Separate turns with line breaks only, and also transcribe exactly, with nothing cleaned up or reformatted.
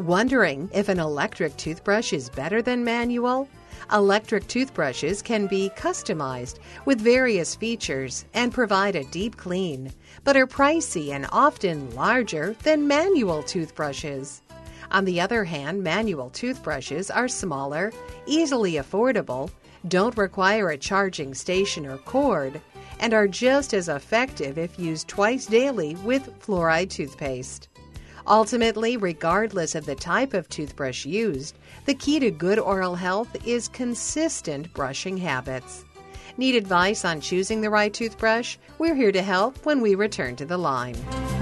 Wondering if an electric toothbrush is better than manual? Electric toothbrushes can be customized with various features and provide a deep clean, but are pricey and often larger than manual toothbrushes. On the other hand, manual toothbrushes are smaller, easily affordable, don't require a charging station or cord, and are just as effective if used twice daily with fluoride toothpaste. Ultimately, regardless of the type of toothbrush used, the key to good oral health is consistent brushing habits. Need advice on choosing the right toothbrush? We're here to help when we return to the line.